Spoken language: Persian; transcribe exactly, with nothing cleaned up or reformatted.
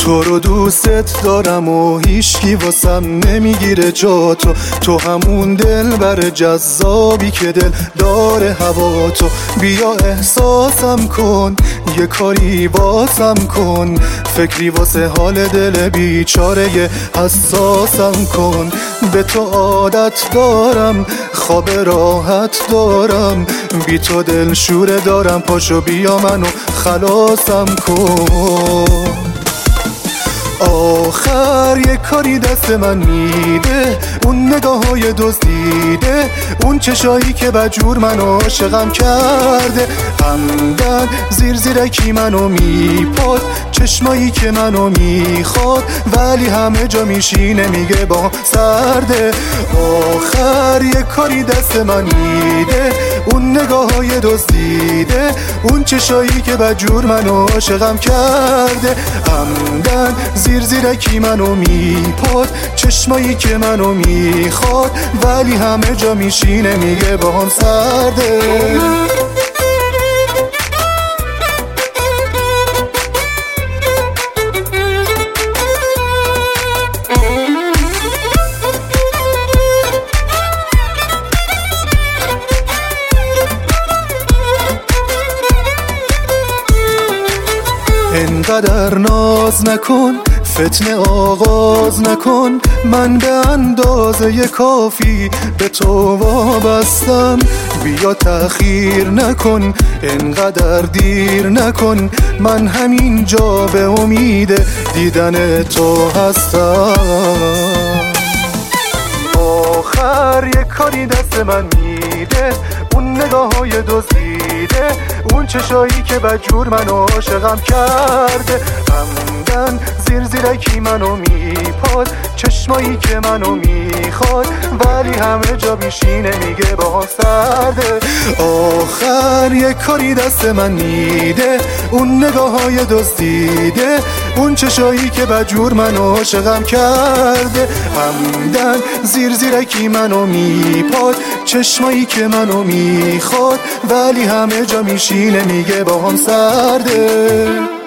تو رو دوستت دارم و هیچکی واسم نمیگیره جا تو تو همون دل بر جذابی که دل داره هوا تو بیا احساسم کن یه کاری واسم کن فکری واسه حال دل بیچاره حساسم کن به تو عادت دارم خواب راحت دارم بی تو دل شوره دارم پاشو بیا منو خلاصم کن آخر یه کاری دست من میده اون نگاه های دزدیده اون چشایی که بجور منو عاشقم کرده همدن زیر زیرکی منو میپاد چشمایی که منو میخواد ولی همه جا میشینه میگه با سرده آخر یه کاری دست من میده اون نگاه های دزدیده اون چشایی که بجور منو عاشقم کرده همدن زیر زیرکی منو میپاد چشمایی که منو میخواد ولی همه جا میشینه میگه با هم سرده انقدر ناز نکن فتنه آغاز نکن من به اندازه کافی به تو وابستم بیا تأخیر نکن انقدر دیر نکن من همین جا به امید دیدن تو هستم آخر یک کاری دست من میده اون نگاه های دزدیده اون چشایی که بجور منو عاشقم کرده همدن زیر زیرکی منو میپاد چشمایی که منو میخواد ولی همه جا بیشینه میگه با سرده آخر یک کاری دست من میده اون نگاه های دزدیده اون چشایی که بجور منو عاشقم کرده همدن زیر زیرکی منو میپاد چشمایی که منو میخواد ولی همه جا میشینه میگه با هم سرده